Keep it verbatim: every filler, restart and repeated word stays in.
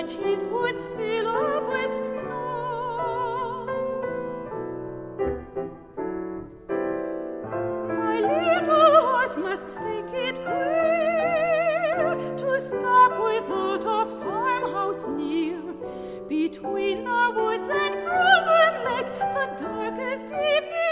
cheese woods fill up with snow. My little horse must take it clear to stop without a farmhouse near. Between the woods and frozen lake, the darkest evening